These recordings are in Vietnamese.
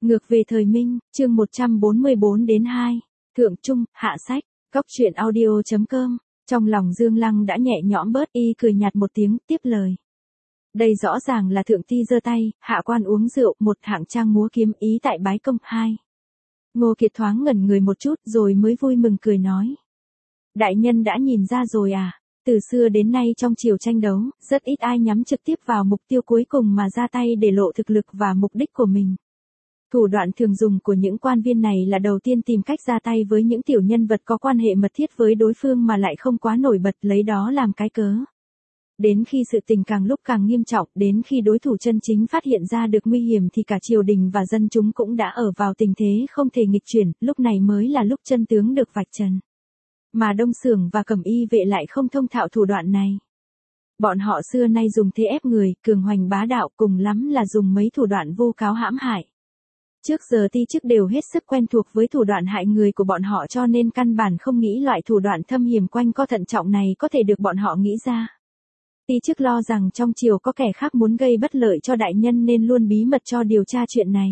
Ngược về thời Minh, chương 144 đến 2. Thượng Trung, hạ sách, Cóc truyện audio.com. Trong lòng Dương Lăng đã nhẹ nhõm bớt, y cười nhạt một tiếng, tiếp lời. Đây rõ ràng là thượng ti giơ tay, hạ quan uống rượu, một hạng trang múa kiếm, ý tại bái công. 2. Ngô Kiệt thoáng ngẩn người một chút rồi mới vui mừng cười nói. Đại nhân đã nhìn ra rồi à? Từ xưa đến nay trong triều tranh đấu, rất ít ai nhắm trực tiếp vào mục tiêu cuối cùng mà ra tay để lộ thực lực và mục đích của mình. Thủ đoạn thường dùng của những quan viên này là đầu tiên tìm cách ra tay với những tiểu nhân vật có quan hệ mật thiết với đối phương mà lại không quá nổi bật, lấy đó làm cái cớ. Đến khi sự tình càng lúc càng nghiêm trọng, đến khi đối thủ chân chính phát hiện ra được nguy hiểm thì cả triều đình và dân chúng cũng đã ở vào tình thế không thể nghịch chuyển, lúc này mới là lúc chân tướng được vạch trần. Mà Đông Xưởng và Cẩm Y vệ lại không thông thạo thủ đoạn này. Bọn họ xưa nay dùng thế ép người, cường hoành bá đạo, cùng lắm là dùng mấy thủ đoạn vô cáo hãm hại. Trước giờ ti chức đều hết sức quen thuộc với thủ đoạn hại người của bọn họ, cho nên căn bản không nghĩ loại thủ đoạn thâm hiểm quanh co thận trọng này có thể được bọn họ nghĩ ra. Ti chức lo rằng trong triều có kẻ khác muốn gây bất lợi cho đại nhân nên luôn bí mật cho điều tra chuyện này.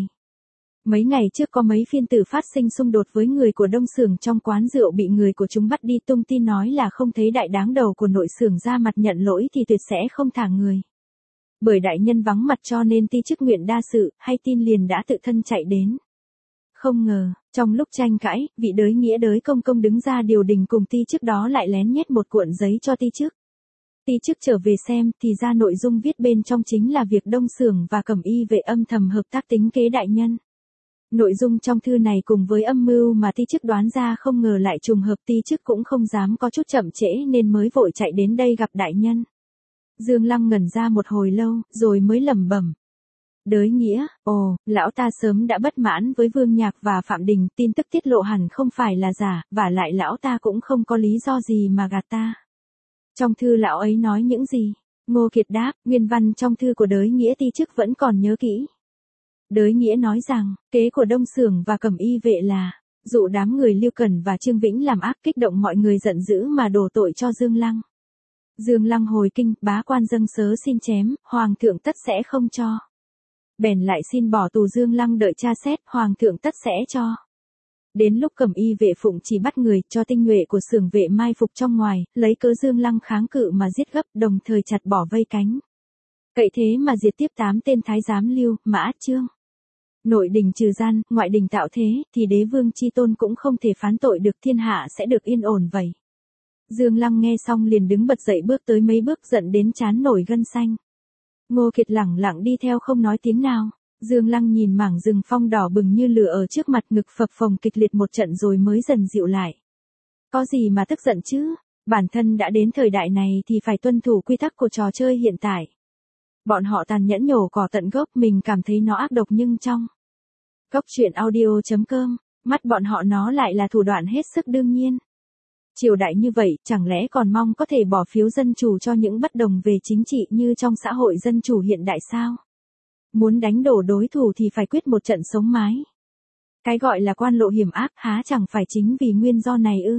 Mấy ngày trước có mấy phiên tử phát sinh xung đột với người của Đông Xưởng trong quán rượu, bị người của chúng bắt đi tung tin nói là không thấy đại đáng đầu của nội xưởng ra mặt nhận lỗi thì tuyệt sẽ không thả người. Bởi đại nhân vắng mặt cho nên ti chức nguyện đa sự, hay tin liền đã tự thân chạy đến. Không ngờ, trong lúc tranh cãi, vị đới nghĩa đới công công đứng ra điều đình cùng ti chức đó lại lén nhét một cuộn giấy cho ti chức. Ti chức trở về xem thì ra nội dung viết bên trong chính là việc Đông Xưởng và Cẩm Y vệ âm thầm hợp tác tính kế đại nhân. Nội dung trong thư này cùng với âm mưu mà ti chức đoán ra không ngờ lại trùng hợp, ti chức cũng không dám có chút chậm trễ nên mới vội chạy đến đây gặp đại nhân. Dương Lăng ngẩn ra một hồi lâu, rồi mới lẩm bẩm. Đới nghĩa, lão ta sớm đã bất mãn với Vương Nhạc và Phạm Đình, tin tức tiết lộ hẳn không phải là giả, vả lại lão ta cũng không có lý do gì mà gạt ta. Trong thư lão ấy nói những gì? Ngô Kiệt đáp, nguyên văn trong thư của đới nghĩa ti chức vẫn còn nhớ kỹ. Đới nghĩa nói rằng, kế của Đông Xưởng và Cẩm Y vệ là dụ đám người Lưu Cẩn và Trương Vĩnh làm ác, kích động mọi người giận dữ mà đổ tội cho Dương Lăng. Dương Lăng hồi kinh, bá quan dâng sớ xin chém, hoàng thượng tất sẽ không cho. Bèn lại xin bỏ tù Dương Lăng đợi tra xét, hoàng thượng tất sẽ cho. Đến lúc Cẩm Y vệ phụng chỉ bắt người, cho tinh nhuệ của xưởng vệ mai phục trong ngoài, lấy cớ Dương Lăng kháng cự mà giết gấp, đồng thời chặt bỏ vây cánh. Cậy thế mà diệt tiếp 8 tên thái giám Lưu, Mã, Trương. Nội đình trừ gian, ngoại đình tạo thế, thì đế vương chi tôn cũng không thể phán tội được, thiên hạ sẽ được yên ổn vậy. Dương Lăng nghe xong liền đứng bật dậy bước tới mấy bước, giận đến trán nổi gân xanh. Ngô Kiệt lẳng lặng đi theo không nói tiếng nào. Dương Lăng nhìn mảng rừng phong đỏ bừng như lửa ở trước mặt, ngực phập phồng kịch liệt một trận rồi mới dần dịu lại. Có gì mà tức giận chứ, bản thân đã đến thời đại này thì phải tuân thủ quy tắc của trò chơi hiện tại. Bọn họ tàn nhẫn nhổ cỏ tận gốc, mình cảm thấy nó ác độc nhưng trong Cóc truyện audio.com, mắt bọn họ nó lại là thủ đoạn hết sức đương nhiên. Triều đại như vậy, chẳng lẽ còn mong có thể bỏ phiếu dân chủ cho những bất đồng về chính trị như trong xã hội dân chủ hiện đại sao? Muốn đánh đổ đối thủ thì phải quyết một trận sống mái. Cái gọi là quan lộ hiểm ác há chẳng phải chính vì nguyên do này ư?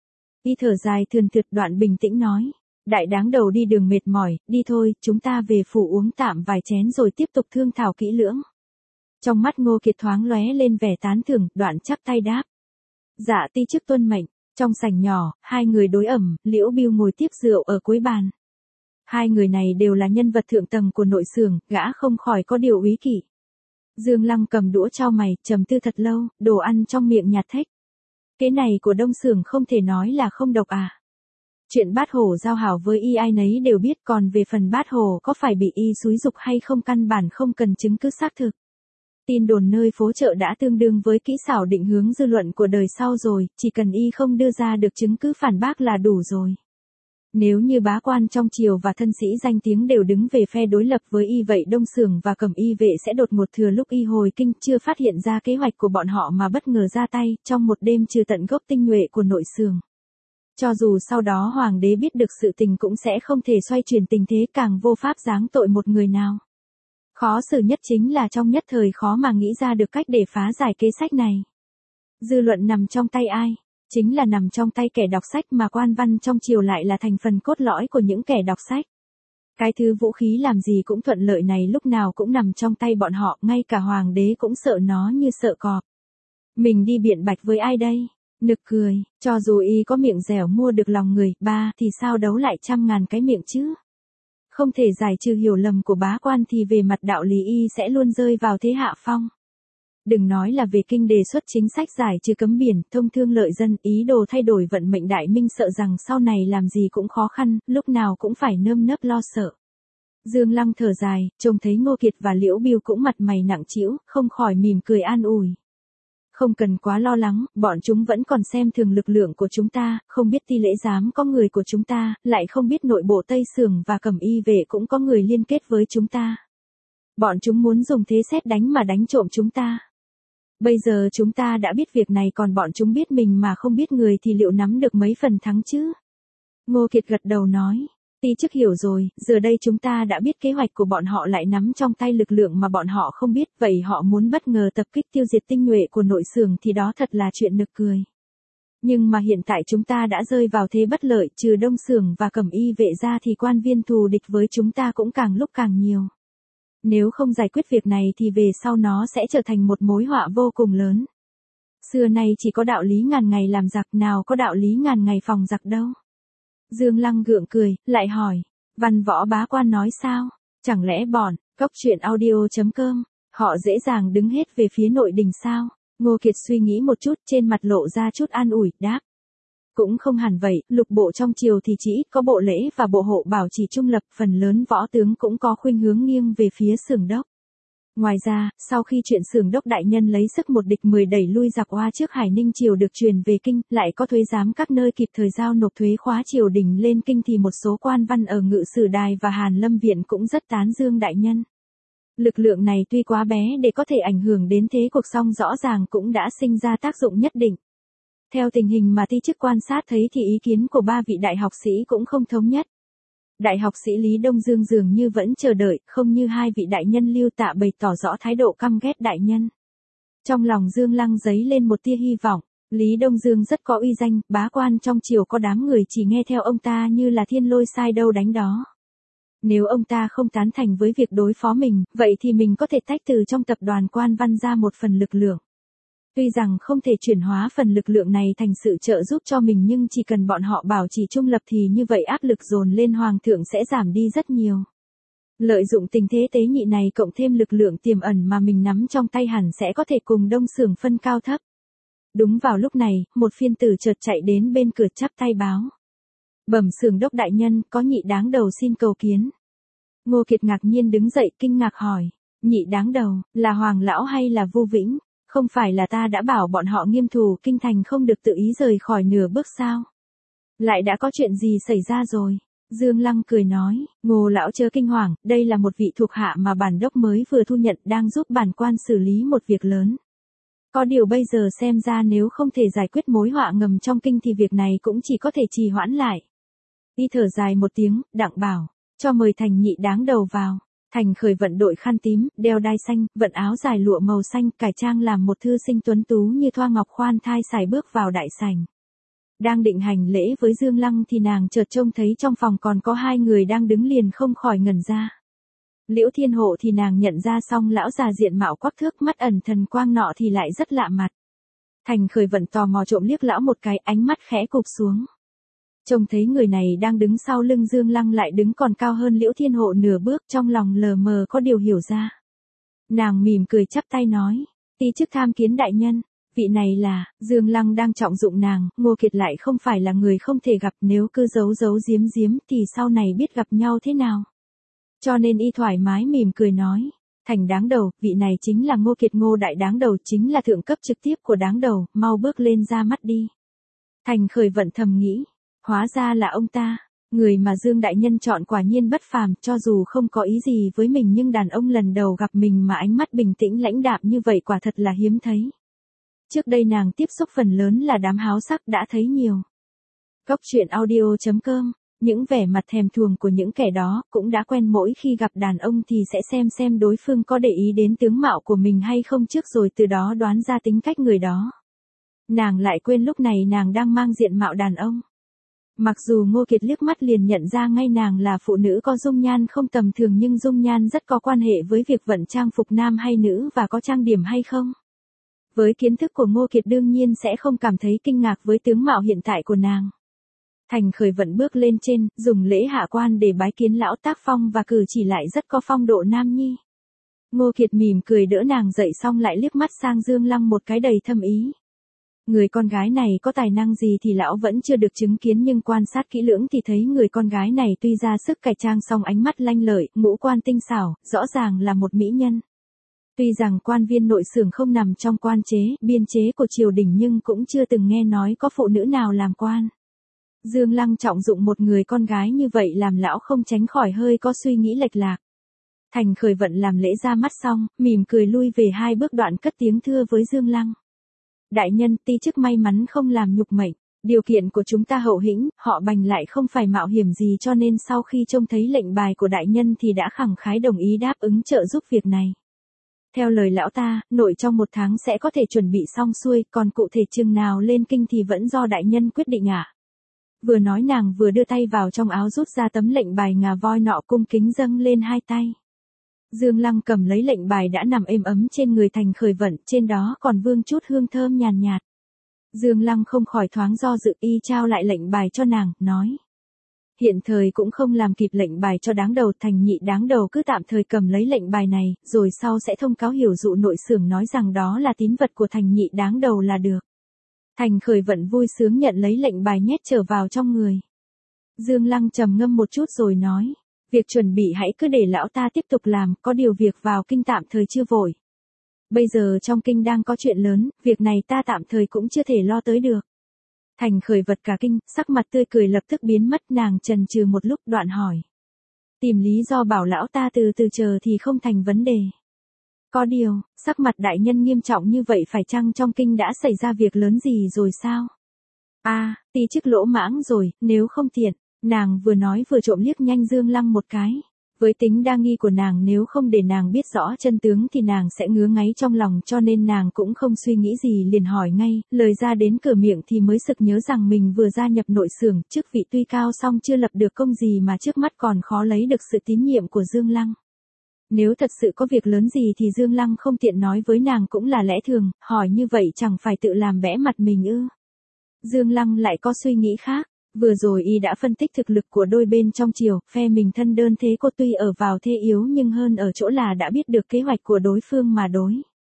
Y thở dài thườn thượt, đoạn bình tĩnh nói. Đại đáng đầu đi đường mệt mỏi, đi thôi, chúng ta về phủ uống tạm vài chén rồi tiếp tục thương thảo kỹ lưỡng. Trong mắt Ngô Kiệt thoáng lóe lên vẻ tán thưởng, đoạn chắp tay đáp. Dạ ti chức tuân mệnh. Trong sảnh nhỏ, hai người đối ẩm, Liễu Bưu ngồi tiếp rượu ở cuối bàn. Hai người này đều là nhân vật thượng tầng của nội xưởng, gã không khỏi có điều úy kỷ. Dương Lăng cầm đũa trao mày, trầm tư thật lâu, đồ ăn trong miệng nhạt thếch. Cái này của Đông Xưởng không thể nói là không độc à. Chuyện Bát Hổ giao hảo với y ai nấy đều biết, còn về phần Bát Hổ có phải bị y xúi giục hay không căn bản không cần chứng cứ xác thực. Tin đồn nơi phố chợ đã tương đương với kỹ xảo định hướng dư luận của đời sau rồi, chỉ cần y không đưa ra được chứng cứ phản bác là đủ rồi. Nếu như bá quan trong triều và thân sĩ danh tiếng đều đứng về phe đối lập với y vậy Đông Xưởng và Cẩm Y vệ sẽ đột ngột thừa lúc y hồi kinh chưa phát hiện ra kế hoạch của bọn họ mà bất ngờ ra tay, trong một đêm trừ tận gốc tinh nhuệ của nội xưởng. Cho dù sau đó hoàng đế biết được sự tình cũng sẽ không thể xoay chuyển tình thế, càng vô pháp giáng tội một người nào. Khó xử nhất chính là trong nhất thời khó mà nghĩ ra được cách để phá giải kế sách này. Dư luận nằm trong tay ai? Chính là nằm trong tay kẻ đọc sách, mà quan văn trong triều lại là thành phần cốt lõi của những kẻ đọc sách. Cái thứ vũ khí làm gì cũng thuận lợi này lúc nào cũng nằm trong tay bọn họ, ngay cả hoàng đế cũng sợ nó như sợ cọp. Mình đi biện bạch với ai đây? Nực cười, cho dù y có miệng dẻo mua được lòng người, ba thì sao đấu lại 100.000 cái miệng chứ? Không thể giải trừ hiểu lầm của bá quan thì về mặt đạo lý y sẽ luôn rơi vào thế hạ phong. Đừng nói là về kinh đề xuất chính sách giải trừ cấm biển, thông thương lợi dân, ý đồ thay đổi vận mệnh đại minh sợ rằng sau này làm gì cũng khó khăn, lúc nào cũng phải nơm nớp lo sợ. Dương Lăng thở dài, trông thấy Ngô Kiệt và Liễu Biêu cũng mặt mày nặng trĩu, không khỏi mỉm cười an ủi. Không cần quá lo lắng, bọn chúng vẫn còn xem thường lực lượng của chúng ta, không biết Ti Lễ Giám có người của chúng ta, lại không biết nội bộ Tây Sưởng và Cẩm Y Vệ cũng có người liên kết với chúng ta. Bọn chúng muốn dùng thế sét đánh mà đánh trộm chúng ta. Bây giờ chúng ta đã biết việc này, còn bọn chúng biết mình mà không biết người thì liệu nắm được mấy phần thắng chứ? Ngô Kiệt gật đầu nói. Ti chức hiểu rồi, giờ đây chúng ta đã biết kế hoạch của bọn họ lại nắm trong tay lực lượng mà bọn họ không biết, vậy họ muốn bất ngờ tập kích tiêu diệt tinh nhuệ của nội xưởng thì đó thật là chuyện nực cười. Nhưng mà hiện tại chúng ta đã rơi vào thế bất lợi, trừ Đông Xưởng và Cẩm Y Vệ ra thì quan viên thù địch với chúng ta cũng càng lúc càng nhiều. Nếu không giải quyết việc này thì về sau nó sẽ trở thành một mối họa vô cùng lớn. Xưa nay chỉ có đạo lý ngàn ngày làm giặc, nào có đạo lý ngàn ngày phòng giặc đâu. Dương Lăng gượng cười, lại hỏi, văn võ bá quan nói sao? Chẳng lẽ bọn, cóc truyện audio.com, họ dễ dàng đứng hết về phía nội đình sao? Ngô Kiệt suy nghĩ một chút, trên mặt lộ ra chút an ủi, đáp. Cũng không hẳn vậy, lục bộ trong triều thì chỉ ít có bộ lễ và bộ hộ bảo trì trung lập, phần lớn võ tướng cũng có khuynh hướng nghiêng về phía Xưởng Đốc. Ngoài ra, sau khi chuyện Xưởng Đốc đại nhân lấy sức một địch 10 đẩy lui giặc Oa trước Hải Ninh triều được truyền về kinh, lại có thuế giám các nơi kịp thời giao nộp thuế khóa triều đình lên kinh thì một số quan văn ở Ngự Sử Đài và Hàn Lâm Viện cũng rất tán dương đại nhân. Lực lượng này tuy quá bé để có thể ảnh hưởng đến thế cuộc, song rõ ràng cũng đã sinh ra tác dụng nhất định. Theo tình hình mà ti chức quan sát thấy thì ý kiến của ba vị đại học sĩ cũng không thống nhất. Đại học sĩ Lý Đông Dương dường như vẫn chờ đợi, không như hai vị đại nhân Lưu Tạ bày tỏ rõ thái độ căm ghét đại nhân. Trong lòng Dương Lăng dấy lên một tia hy vọng, Lý Đông Dương rất có uy danh, bá quan trong triều có đám người chỉ nghe theo ông ta như là thiên lôi sai đâu đánh đó. Nếu ông ta không tán thành với việc đối phó mình, vậy thì mình có thể tách từ trong tập đoàn quan văn ra một phần lực lượng. Tuy rằng không thể chuyển hóa phần lực lượng này thành sự trợ giúp cho mình, nhưng chỉ cần bọn họ bảo trì trung lập thì như vậy áp lực dồn lên hoàng thượng sẽ giảm đi rất nhiều. Lợi dụng tình thế tế nhị này cộng thêm lực lượng tiềm ẩn mà mình nắm trong tay hẳn sẽ có thể cùng Đông Xưởng phân cao thấp. Đúng vào lúc này, một phiên tử chợt chạy đến bên cửa chắp tay báo. Bẩm Xưởng Đốc đại nhân, có nhị đáng đầu xin cầu kiến. Ngô Kiệt ngạc nhiên đứng dậy kinh ngạc hỏi, nhị đáng đầu, là Hoàng lão hay là Vu Vĩnh? Không phải là ta đã bảo bọn họ nghiêm thủ kinh thành không được tự ý rời khỏi nửa bước sao? Lại đã có chuyện gì xảy ra rồi? Dương Lăng cười nói, Ngô lão chớ kinh hoàng, đây là một vị thuộc hạ mà bản đốc mới vừa thu nhận đang giúp bản quan xử lý một việc lớn. Có điều bây giờ xem ra nếu không thể giải quyết mối họa ngầm trong kinh thì việc này cũng chỉ có thể trì hoãn lại. Y thở dài một tiếng, đặng bảo, cho mời Thành nhị đáng đầu vào. Thành khởi vận đội khăn tím, đeo đai xanh, vận áo dài lụa màu xanh, cải trang làm một thư sinh tuấn tú như thoa ngọc khoan thai xài bước vào đại sảnh. Đang định hành lễ với Dương Lăng thì nàng chợt trông thấy trong phòng còn có hai người đang đứng liền không khỏi ngẩn ra. Liễu Thiên Hộ thì nàng nhận ra, xong lão già diện mạo quắc thước mắt ẩn thần quang nọ thì lại rất lạ mặt. Thành khởi vận tò mò trộm liếc lão một cái, ánh mắt khẽ cụp xuống. Trông thấy người này đang đứng sau lưng Dương Lăng lại đứng còn cao hơn Liễu Thiên Hộ nửa bước, trong lòng lờ mờ có điều hiểu ra. Nàng mỉm cười chắp tay nói, ti chức tham kiến đại nhân, vị này là, Dương Lăng đang trọng dụng nàng, Ngô Kiệt lại không phải là người không thể gặp, nếu cứ giấu giấu giếm giếm thì sau này biết gặp nhau thế nào. Cho nên y thoải mái mỉm cười nói, Thành đáng đầu, vị này chính là Ngô Kiệt, Ngô đại đáng đầu chính là thượng cấp trực tiếp của đáng đầu, mau bước lên ra mắt đi. Thành khởi vận thầm nghĩ. Hóa ra là ông ta, người mà Dương đại nhân chọn quả nhiên bất phàm, cho dù không có ý gì với mình nhưng đàn ông lần đầu gặp mình mà ánh mắt bình tĩnh lãnh đạm như vậy quả thật là hiếm thấy. Trước đây nàng tiếp xúc phần lớn là đám háo sắc đã thấy nhiều. Cóc truyện audio.com, những vẻ mặt thèm thuồng của những kẻ đó cũng đã quen, mỗi khi gặp đàn ông thì sẽ xem đối phương có để ý đến tướng mạo của mình hay không trước rồi từ đó đoán ra tính cách người đó. Nàng lại quên lúc này nàng đang mang diện mạo đàn ông. Mặc dù Ngô Kiệt liếc mắt liền nhận ra ngay nàng là phụ nữ có dung nhan không tầm thường nhưng dung nhan rất có quan hệ với việc vận trang phục nam hay nữ và có trang điểm hay không. Với kiến thức của Ngô Kiệt đương nhiên sẽ không cảm thấy kinh ngạc với tướng mạo hiện tại của nàng. Thành Khởi Vận bước lên trên, dùng lễ hạ quan để bái kiến lão tác phong và cử chỉ lại rất có phong độ nam nhi. Ngô Kiệt mỉm cười đỡ nàng dậy xong lại liếc mắt sang Dương Lăng một cái đầy thâm ý. Người con gái này có tài năng gì thì lão vẫn chưa được chứng kiến nhưng quan sát kỹ lưỡng thì thấy người con gái này tuy ra sức cải trang song ánh mắt lanh lợi, ngũ quan tinh xảo, rõ ràng là một mỹ nhân. Tuy rằng quan viên nội xưởng không nằm trong quan chế, biên chế của triều đình nhưng cũng chưa từng nghe nói có phụ nữ nào làm quan. Dương Lăng trọng dụng một người con gái như vậy làm lão không tránh khỏi hơi có suy nghĩ lệch lạc. Thành Khởi Vận làm lễ ra mắt xong, mỉm cười lui về 2 bước đoạn cất tiếng thưa với Dương Lăng. Đại nhân, ti chức may mắn không làm nhục mệnh, điều kiện của chúng ta hậu hĩnh, họ Bành lại không phải mạo hiểm gì cho nên sau khi trông thấy lệnh bài của đại nhân thì đã khẳng khái đồng ý đáp ứng trợ giúp việc này. Theo lời lão ta, nội trong 1 tháng sẽ có thể chuẩn bị xong xuôi, còn cụ thể chừng nào lên kinh thì vẫn do đại nhân quyết định ạ. Vừa nói nàng vừa đưa tay vào trong áo rút ra tấm lệnh bài ngà voi nọ cung kính dâng lên 2 tay. Dương Lăng cầm lấy lệnh bài đã nằm êm ấm trên người Thành Khởi Vận, trên đó còn vương chút hương thơm nhàn nhạt. Dương Lăng không khỏi thoáng do dự y trao lại lệnh bài cho nàng, nói. Hiện thời cũng không làm kịp lệnh bài cho đáng đầu, Thành nhị đáng đầu cứ tạm thời cầm lấy lệnh bài này, rồi sau sẽ thông cáo hiểu dụ nội xưởng nói rằng đó là tín vật của Thành nhị đáng đầu là được. Thành Khởi Vận vui sướng nhận lấy lệnh bài nhét trở vào trong người. Dương Lăng trầm ngâm một chút rồi nói. Việc chuẩn bị hãy cứ để lão ta tiếp tục làm, có điều việc vào kinh tạm thời chưa vội. Bây giờ trong kinh đang có chuyện lớn, việc này ta tạm thời cũng chưa thể lo tới được. Thành Khởi Vật cả kinh, sắc mặt tươi cười lập tức biến mất, nàng chần chừ một lúc đoạn hỏi. Tìm lý do bảo lão ta từ từ chờ thì không thành vấn đề. Có điều, sắc mặt đại nhân nghiêm trọng như vậy phải chăng trong kinh đã xảy ra việc lớn gì rồi sao? Ti chức lỗ mãng rồi, nếu không tiện. Nàng vừa nói vừa trộm liếc nhanh Dương Lăng một cái. Với tính đa nghi của nàng nếu không để nàng biết rõ chân tướng thì nàng sẽ ngứa ngáy trong lòng cho nên nàng cũng không suy nghĩ gì liền hỏi ngay, lời ra đến cửa miệng thì mới sực nhớ rằng mình vừa gia nhập nội xưởng, chức vị tuy cao song chưa lập được công gì mà trước mắt còn khó lấy được sự tín nhiệm của Dương Lăng. Nếu thật sự có việc lớn gì thì Dương Lăng không tiện nói với nàng cũng là lẽ thường, hỏi như vậy chẳng phải tự làm bẽ mặt mình ư. Dương Lăng lại có suy nghĩ khác. Vừa rồi y đã phân tích thực lực của đôi bên trong triều, phe mình thân đơn thế cô tuy ở vào thế yếu nhưng hơn ở chỗ là đã biết được kế hoạch của đối phương mà đối.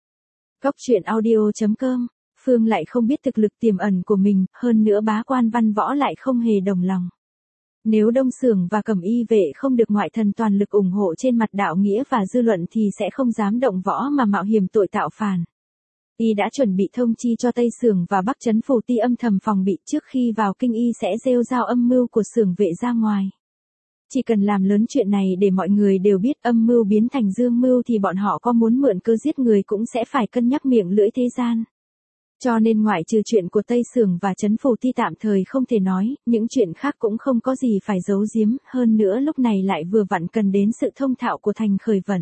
Góc truyện audio.com, Phương lại không biết thực lực tiềm ẩn của mình, hơn nữa bá quan văn võ lại không hề đồng lòng. Nếu Đông Xưởng và Cẩm Y vệ không được ngoại thần toàn lực ủng hộ trên mặt đạo nghĩa và dư luận thì sẽ không dám động võ mà mạo hiểm tội tạo phản. Y đã chuẩn bị thông chi cho Tây Xưởng và Bắc Trấn Phủ Ti âm thầm phòng bị trước khi vào kinh y sẽ rêu rao âm mưu của xưởng vệ ra ngoài. Chỉ cần làm lớn chuyện này để mọi người đều biết âm mưu biến thành dương mưu thì bọn họ có muốn mượn cơ giết người cũng sẽ phải cân nhắc miệng lưỡi thế gian. Cho nên ngoại trừ chuyện của Tây Xưởng và Trấn Phủ Ti tạm thời không thể nói, những chuyện khác cũng không có gì phải giấu giếm, hơn nữa lúc này lại vừa vặn cần đến sự thông thạo của Thành Khởi Vận.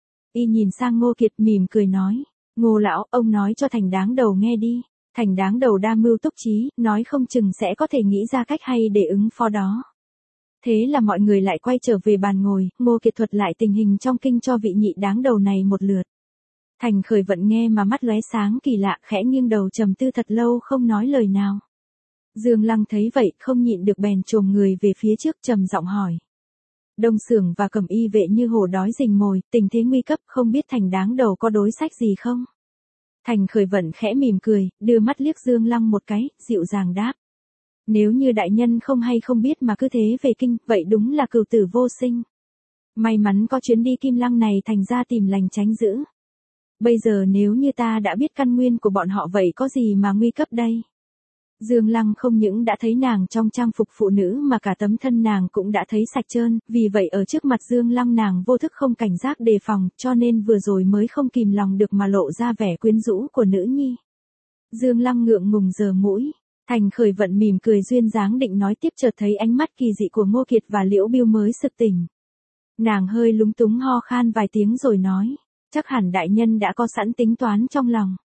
Y nhìn sang Ngô Kiệt mỉm cười nói. Ngô lão, ông nói cho Thành đáng đầu nghe đi. Thành đáng đầu đa mưu túc trí, nói không chừng sẽ có thể nghĩ ra cách hay để ứng phó đó. Thế là mọi người lại quay trở về bàn ngồi, Ngô Kiệt thuật lại tình hình trong kinh cho vị nhị đáng đầu này một lượt. Thành Khởi Vận nghe mà mắt lóe sáng kỳ lạ, khẽ nghiêng đầu trầm tư thật lâu không nói lời nào. Dương Lăng thấy vậy, không nhịn được bèn chồm người về phía trước trầm giọng hỏi. Đông Xưởng và Cẩm Y vệ như hổ đói rình mồi, tình thế nguy cấp, không biết Thành đáng đầu có đối sách gì không? Thành Khởi Vận khẽ mỉm cười, đưa mắt liếc Dương Lăng một cái, dịu dàng đáp. Nếu như đại nhân không hay không biết mà cứ thế về kinh, vậy đúng là cửu tử vô sinh. May mắn có chuyến đi Kim Lăng này thành ra tìm lành tránh dữ. Bây giờ nếu như ta đã biết căn nguyên của bọn họ vậy có gì mà nguy cấp đây? Dương Lăng không những đã thấy nàng trong trang phục phụ nữ mà cả tấm thân nàng cũng đã thấy sạch trơn, vì vậy ở trước mặt Dương Lăng nàng vô thức không cảnh giác đề phòng, cho nên vừa rồi mới không kìm lòng được mà lộ ra vẻ quyến rũ của nữ nhi. Dương Lăng ngượng ngùng giơ mũi, Thành Khởi Vận mỉm cười duyên dáng định nói tiếp chợt thấy ánh mắt kỳ dị của Ngô Kiệt và Liễu Biêu mới sực tỉnh. Nàng hơi lúng túng ho khan vài tiếng rồi nói, chắc hẳn đại nhân đã có sẵn tính toán trong lòng.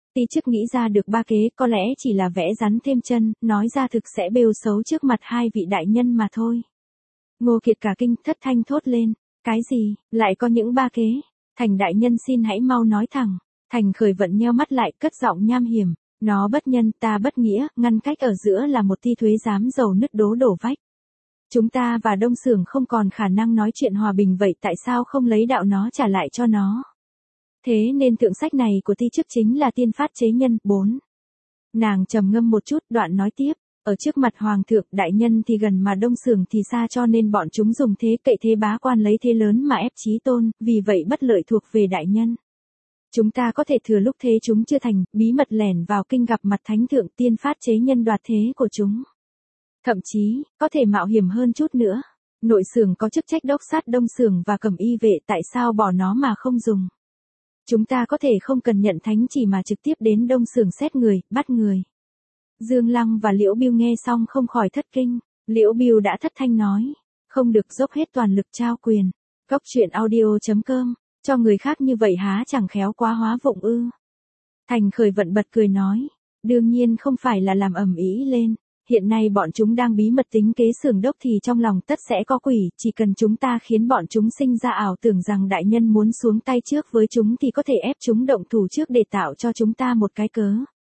Ti chức nghĩ ra được ba kế, có lẽ chỉ là vẽ rắn thêm chân, nói ra thực sẽ bêu xấu trước mặt hai vị đại nhân mà thôi. Ngô Kiệt cả kinh, thất thanh thốt lên, cái gì, lại có những ba kế? Thành đại nhân xin hãy mau nói thẳng. Thành Khởi Vận nheo mắt lại, cất giọng nham hiểm, nó bất nhân, ta bất nghĩa, ngăn cách ở giữa là một ti thuế giám dầu nứt đổ vách. Chúng ta và Đông Xưởng không còn khả năng nói chuyện hòa bình, vậy tại sao không lấy đạo nó trả lại cho nó? Thế nên thượng sách này của ti chức chính là tiên phát chế nhân. 4. Nàng trầm ngâm một chút, đoạn nói tiếp, ở trước mặt hoàng thượng, đại nhân thì gần mà Đông Xưởng thì xa, cho nên bọn chúng dùng thế cậy thế bá quan lấy thế lớn mà ép chí tôn, vì vậy bất lợi thuộc về đại nhân. Chúng ta có thể thừa lúc thế chúng chưa thành, bí mật lẻn vào kinh gặp mặt thánh thượng, tiên phát chế nhân đoạt thế của chúng. Thậm chí, có thể mạo hiểm hơn chút nữa. Nội xưởng có chức trách đốc sát Đông Xưởng và Cẩm Y vệ, tại sao bỏ nó mà không dùng? Chúng ta có thể không cần nhận thánh chỉ mà trực tiếp đến Đông Xưởng xét người, bắt người. Dương Lăng và Liễu Biêu nghe xong không khỏi thất kinh. Liễu Biêu đã thất thanh nói, không được dốc hết toàn lực trao quyền. Cốc truyện audio.com, cho người khác như vậy há chẳng khéo quá hóa vụng ư? Thành Khởi Vận bật cười nói, đương nhiên không phải là làm ầm ĩ lên. Hiện nay bọn chúng đang bí mật tính kế xưởng đốc thì trong lòng tất sẽ có quỷ, chỉ cần chúng ta khiến bọn chúng sinh ra ảo tưởng rằng đại nhân muốn xuống tay trước với chúng thì có thể ép chúng động thủ trước để tạo cho chúng ta một cái cớ.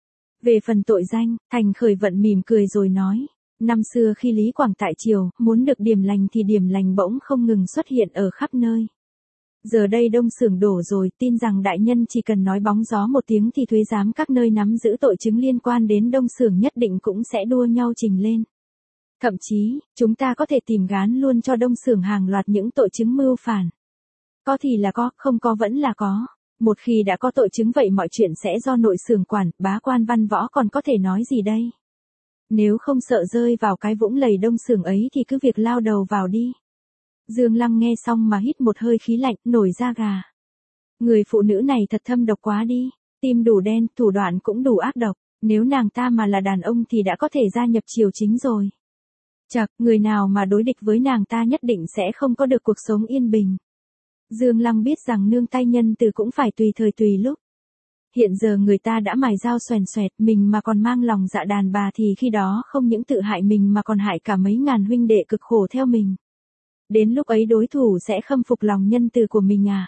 Về phần tội danh, Thành Khởi Vận mỉm cười rồi nói, năm xưa khi Lý Quảng tại triều, muốn được điểm lành thì điểm lành bỗng không ngừng xuất hiện ở khắp nơi. Giờ đây Đông Xưởng đổ rồi, tin rằng đại nhân chỉ cần nói bóng gió một tiếng thì thuế giám các nơi nắm giữ tội chứng liên quan đến Đông Xưởng nhất định cũng sẽ đua nhau trình lên. Thậm chí, chúng ta có thể tìm gán luôn cho Đông Xưởng hàng loạt những tội chứng mưu phản. Có thì là có, không có vẫn là có. Một khi đã có tội chứng vậy mọi chuyện sẽ do nội xưởng quản, bá quan văn võ còn có thể nói gì đây? Nếu không sợ rơi vào cái vũng lầy Đông Xưởng ấy thì cứ việc lao đầu vào đi. Dương Lăng nghe xong mà hít một hơi khí lạnh, nổi da gà. Người phụ nữ này thật thâm độc quá đi, tim đủ đen, thủ đoạn cũng đủ ác độc, nếu nàng ta mà là đàn ông thì đã có thể gia nhập triều chính rồi. Chậc, người nào mà đối địch với nàng ta nhất định sẽ không có được cuộc sống yên bình. Dương Lăng biết rằng nương tay nhân từ cũng phải tùy thời tùy lúc. Hiện giờ người ta đã mài dao xoèn xoẹt, mình mà còn mang lòng dạ đàn bà thì khi đó không những tự hại mình mà còn hại cả mấy ngàn huynh đệ cực khổ theo mình. Đến lúc ấy đối thủ sẽ khâm phục lòng nhân từ của mình à?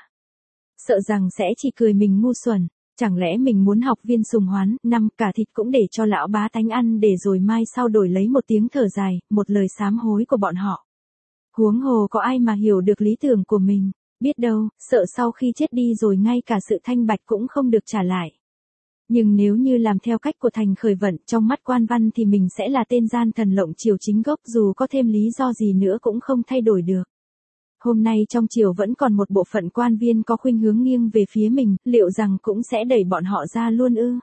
Sợ rằng sẽ chỉ cười mình ngu xuẩn, chẳng lẽ mình muốn học viên Sùng Hoán, năm cả thịt cũng để cho lão bá tánh ăn để rồi mai sau đổi lấy một tiếng thở dài, một lời sám hối của bọn họ. Huống hồ có ai mà hiểu được lý tưởng của mình, biết đâu, sợ sau khi chết đi rồi ngay cả sự thanh bạch cũng không được trả lại. Nhưng nếu như làm theo cách của Thành Khởi Vận, trong mắt quan văn thì mình sẽ là tên gian thần lộng triều chính gốc, dù có thêm lý do gì nữa cũng không thay đổi được. Hôm nay trong triều vẫn còn một bộ phận quan viên có khuynh hướng nghiêng về phía mình, liệu rằng cũng sẽ đẩy bọn họ ra luôn ư?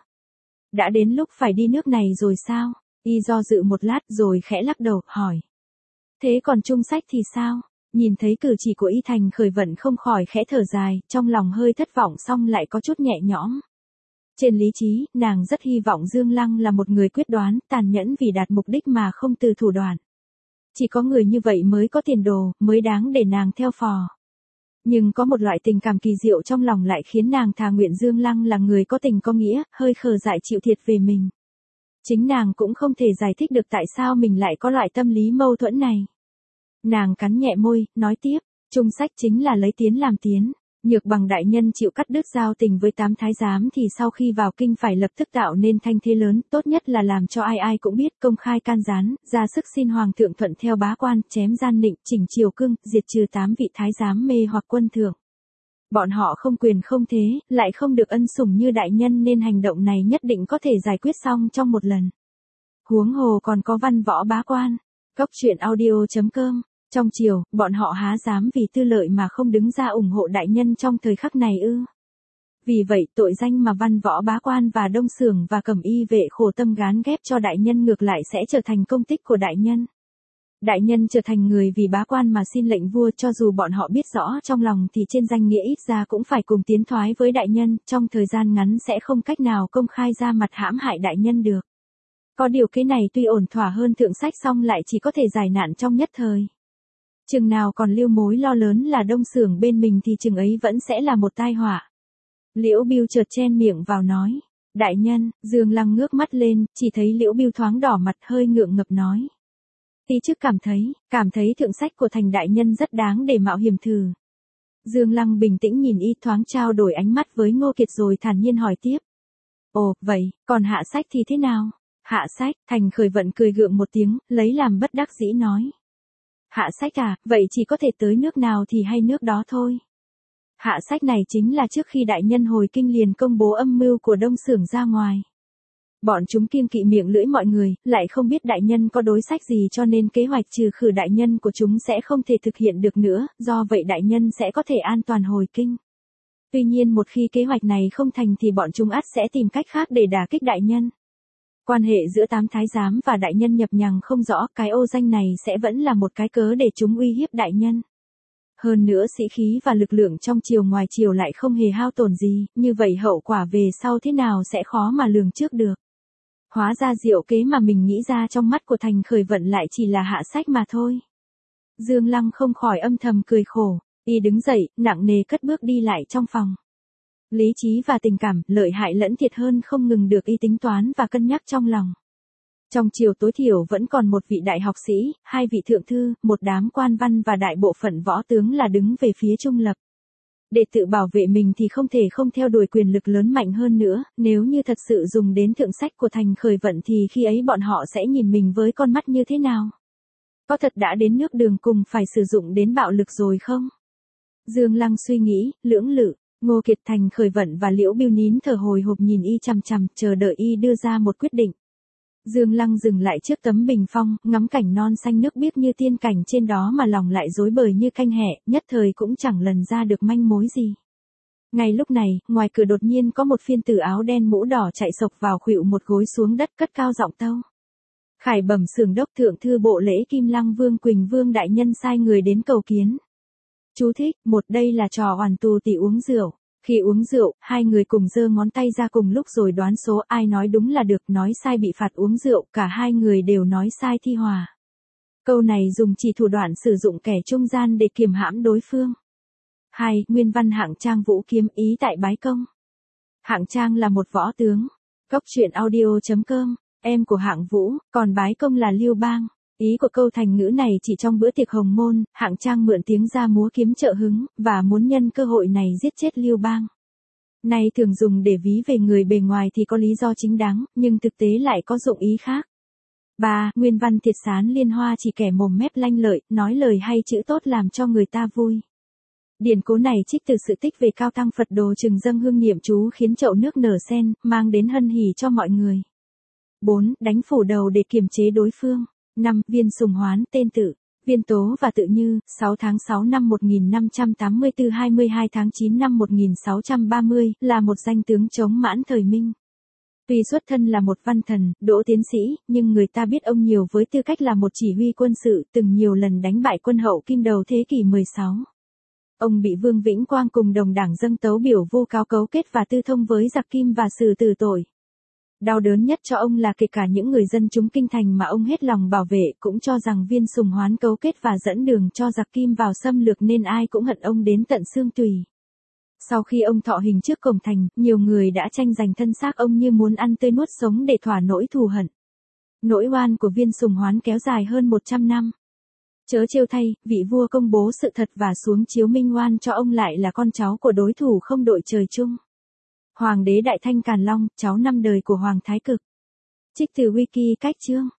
Đã đến lúc phải đi nước này rồi sao? Y do dự một lát rồi khẽ lắc đầu, hỏi. Thế còn Trung Sách thì sao? Nhìn thấy cử chỉ của Y Thành Khởi Vận không khỏi khẽ thở dài, trong lòng hơi thất vọng song lại có chút nhẹ nhõm. Trên lý trí, nàng rất hy vọng Dương Lăng là một người quyết đoán, tàn nhẫn vì đạt mục đích mà không từ thủ đoạn. Chỉ có người như vậy mới có tiền đồ, mới đáng để nàng theo phò. Nhưng có một loại tình cảm kỳ diệu trong lòng lại khiến nàng thà nguyện Dương Lăng là người có tình có nghĩa, hơi khờ dại chịu thiệt về mình. Chính nàng cũng không thể giải thích được tại sao mình lại có loại tâm lý mâu thuẫn này. Nàng cắn nhẹ môi, nói tiếp, Trung Sách chính là lấy tiến làm tiến. Nhược Bằng đại nhân chịu cắt đứt giao tình với 8 thái giám thì sau khi vào kinh phải lập tức tạo nên thanh thế lớn, tốt nhất là làm cho ai ai cũng biết, công khai can gián, ra sức xin hoàng thượng thuận theo bá quan, chém gian nịnh, chỉnh triều cương, diệt trừ 8 vị thái giám mê hoặc quân thượng. Bọn họ không quyền không thế, lại không được ân sủng như đại nhân nên hành động này nhất định có thể giải quyết xong trong một lần. Huống hồ còn có văn võ bá quan. Cốc truyện audio.com. Trong triều, bọn họ há dám vì tư lợi mà không đứng ra ủng hộ đại nhân trong thời khắc này ư? Vì vậy, tội danh mà văn võ bá quan và Đông Xưởng và Cẩm Y vệ khổ tâm gán ghép cho đại nhân ngược lại sẽ trở thành công tích của đại nhân. Đại nhân trở thành người vì bá quan mà xin lệnh vua, cho dù bọn họ biết rõ trong lòng thì trên danh nghĩa ít ra cũng phải cùng tiến thoái với đại nhân, trong thời gian ngắn sẽ không cách nào công khai ra mặt hãm hại đại nhân được. Có điều cái này tuy ổn thỏa hơn thượng sách song lại chỉ có thể giải nạn trong nhất thời. Chừng nào còn lưu mối lo lớn là Đông Xưởng bên mình thì chừng ấy vẫn sẽ là một tai họa. Liễu Biêu chợt chen miệng vào nói, Đại nhân, Dương Lăng ngước mắt lên, chỉ thấy Liễu Bưu thoáng đỏ mặt hơi ngượng ngập nói. Tí trước cảm thấy thượng sách của Thành đại nhân rất đáng để mạo hiểm thử. Dương Lăng bình tĩnh nhìn y thoáng trao đổi ánh mắt với Ngô Kiệt rồi thản nhiên hỏi tiếp. Ồ, vậy, còn hạ sách thì thế nào? Hạ sách, Thành Khởi Vận cười gượng một tiếng, lấy làm bất đắc dĩ nói. Hạ sách à, vậy chỉ có thể tới nước nào thì hay nước đó thôi. Hạ sách này chính là trước khi đại nhân hồi kinh liền công bố âm mưu của Đông Xưởng ra ngoài. Bọn chúng kiêng kỵ miệng lưỡi mọi người, lại không biết đại nhân có đối sách gì cho nên kế hoạch trừ khử đại nhân của chúng sẽ không thể thực hiện được nữa, do vậy đại nhân sẽ có thể an toàn hồi kinh. Tuy nhiên một khi kế hoạch này không thành thì bọn chúng ắt sẽ tìm cách khác để đả kích đại nhân. Quan hệ giữa Tám Thái Giám và đại nhân nhập nhằng không rõ, cái ô danh này sẽ vẫn là một cái cớ để chúng uy hiếp đại nhân. Hơn nữa sĩ khí và lực lượng trong triều ngoài triều lại không hề hao tổn gì, như vậy hậu quả về sau thế nào sẽ khó mà lường trước được. Hóa ra diệu kế mà mình nghĩ ra trong mắt của Thành Khởi Vận lại chỉ là hạ sách mà thôi. Dương Lăng không khỏi âm thầm cười khổ, y đứng dậy, nặng nề cất bước đi lại trong phòng. Lý trí và tình cảm, lợi hại lẫn thiệt hơn không ngừng được y tính toán và cân nhắc trong lòng. Trong triều tối thiểu vẫn còn một vị đại học sĩ, hai vị thượng thư, một đám quan văn và đại bộ phận võ tướng là đứng về phía trung lập. Để tự bảo vệ mình thì không thể không theo đuổi quyền lực lớn mạnh hơn nữa, nếu như thật sự dùng đến thượng sách của Thành Khởi Vận thì khi ấy bọn họ sẽ nhìn mình với con mắt như thế nào? Có thật đã đến nước đường cùng phải sử dụng đến bạo lực rồi không? Dương Lăng suy nghĩ, lưỡng lự, Ngô Kiệt, Thành Khởi Vận và Liễu Bưu nín thở hồi hộp nhìn y chằm chằm, chờ đợi y đưa ra một quyết định. Dương Lăng dừng lại trước tấm bình phong, ngắm cảnh non xanh nước biếc như tiên cảnh trên đó mà lòng lại rối bời như canh hẹ, nhất thời cũng chẳng lần ra được manh mối gì. Ngay lúc này, ngoài cửa đột nhiên có một phiên tử áo đen mũ đỏ chạy sộc vào khuỵu một gối xuống đất cất cao giọng tâu. Khải bẩm Xưởng đốc thượng thư bộ lễ Kim Lăng Vương Quỳnh Vương đại nhân sai người đến cầu kiến. Chú thích, một đây là trò hoàn tù tỉ uống rượu. Khi uống rượu, hai người cùng giơ ngón tay ra cùng lúc rồi đoán số, ai nói đúng là được, nói sai bị phạt uống rượu, cả hai người đều nói sai thi hòa. Câu này dùng chỉ thủ đoạn sử dụng kẻ trung gian để kiềm hãm đối phương. 2. Nguyên văn Hạng Trang Vũ Kiếm, ý tại bái công. Hạng Trang là một võ tướng. Cốc truyện audio.com, em của Hạng Vũ, còn bái công là Lưu Bang. Ý của câu thành ngữ này chỉ trong bữa tiệc hồng môn, Hạng Trang mượn tiếng ra múa kiếm trợ hứng, và muốn nhân cơ hội này giết chết Lưu Bang. Này thường dùng để ví về người bề ngoài thì có lý do chính đáng, nhưng thực tế lại có dụng ý khác. 3. Nguyên văn Thiệt Sán Liên Hoa chỉ kẻ mồm mép lanh lợi, nói lời hay chữ tốt làm cho người ta vui. Điển cố này trích từ sự tích về Cao Tăng Phật Đồ Trừng dâng hương niệm chú khiến chậu nước nở sen, mang đến hân hỉ cho mọi người. 4. Đánh phủ đầu để kiềm chế đối phương. 5. Viên Sùng Hoán, tên tự, Viên Tố và Tự Như, 6 tháng 6 năm 1584 22 tháng 9 năm 1630, là một danh tướng chống Mãn thời Minh. Tuy xuất thân là một văn thần, đỗ tiến sĩ, nhưng người ta biết ông nhiều với tư cách là một chỉ huy quân sự, từng nhiều lần đánh bại quân Hậu Kim đầu thế kỷ 16. Ông bị Vương Vĩnh Quang cùng đồng đảng dâng tấu biểu vô cáo cấu kết và tư thông với giặc Kim và xử tử tội. Đau đớn nhất cho ông là kể cả những người dân chúng kinh thành mà ông hết lòng bảo vệ cũng cho rằng Viên Sùng Hoán cấu kết và dẫn đường cho giặc Kim vào xâm lược nên ai cũng hận ông đến tận xương tủy. Sau khi ông thọ hình trước cổng thành, nhiều người đã tranh giành thân xác ông như muốn ăn tươi nuốt sống để thỏa nỗi thù hận. Nỗi oan của Viên Sùng Hoán kéo dài hơn 100 năm. Chớ trêu thay, vị vua công bố sự thật và xuống chiếu minh oan cho ông lại là con cháu của đối thủ không đội trời chung. Hoàng đế Đại Thanh Càn Long, cháu 5 đời của Hoàng Thái Cực. Trích từ Wiki cách chương.